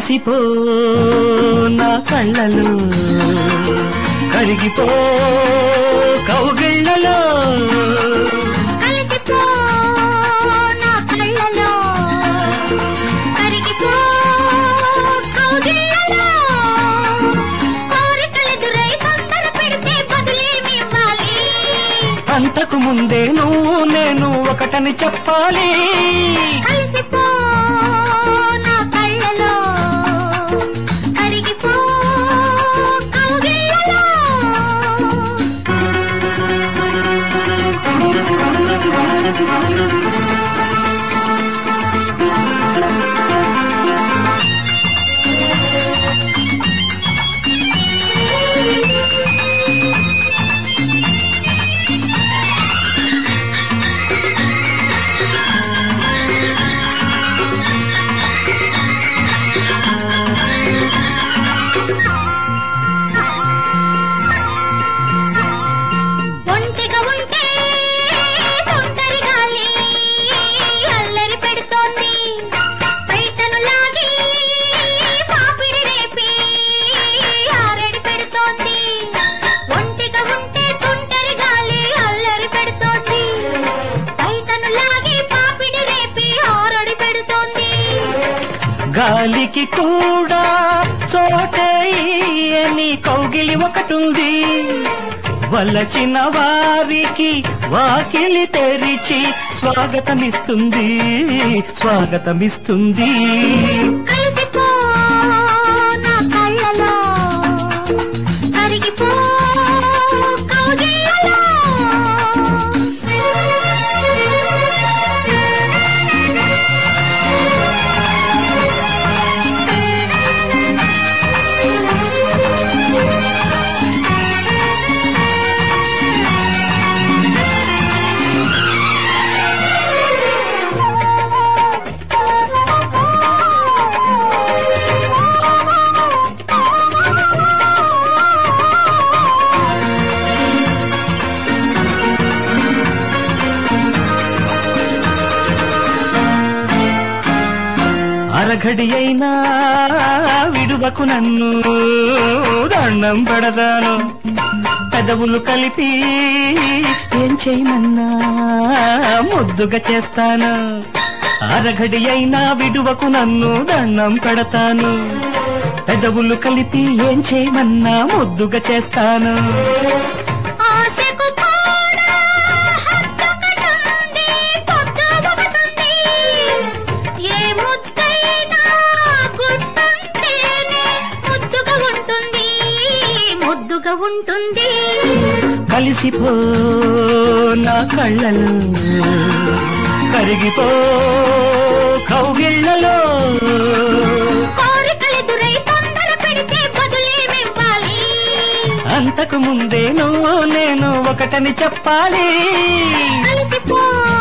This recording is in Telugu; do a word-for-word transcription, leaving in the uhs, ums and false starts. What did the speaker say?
కలిసిపో నా కళ్ళలో కరిగిపో కౌగిళ్ళలో కలిసిపో నా కళ్ళలో కరిగిపో కౌగిళ్ళలో కోరికలెదురై తొందర పెడితే బదులేమి ఇవ్వాలి అంతకు ముందే నువ్వు నేను ఒకటని చెప్పాలి కలిసిపో నా కళ్ళలో కరిగిపో కౌగిళ్ళలో ఒంటిగా ఉంటే తొందరి గాలి అల్లరి పెడుతోంది బయటను లాగి పాపిడి రేపి ఆరడి పెడుతోంది ఒంటిగా ఉంటే తొందరి గాలి అల్లరి పెడుతోంది బయటను లాగి పాపిడి రేపి ఆరడి పెడుతోంది గాలికి కూడా చోటే అని కౌగిలి ఒకటుంది వలచిన వారికి వాకిలి తెరిచి స్వాగతమిస్తుంది స్వాగతమిస్తుంది కలిసిపో నా కళ్ళలో కరిగిపో కౌగిళ్ళలో అరఘడి అయినా విడువకు నన్ను దండం పడదాను పెదవులు కలిపి ఏం చేయమన్నా ముద్దుగా చేస్తాను అరఘడి అయినా విడువకు నన్ను దండం పెడతాను పెదవులు కలిపి ఏం చేయమన్నా ముద్దుగా చేస్తాను ఆశకు కూడా హద్దొకటుంది, పొద్దు ఒకటుంది. ఏ ముద్దైనా గుర్తుంటేనే ముద్దుగా ఉంటుంది, ముద్దుగా ఉంటుంది. కలిసిపో నా కళ్ళలో కరిగిపో కౌగిళ్ళలో కోరికలెదురై తొందర పెడితే బదులేమివ్వాలి అంతకు ముందే నువ్వు నేను ఒకటని చెప్పాలి కలిసిపో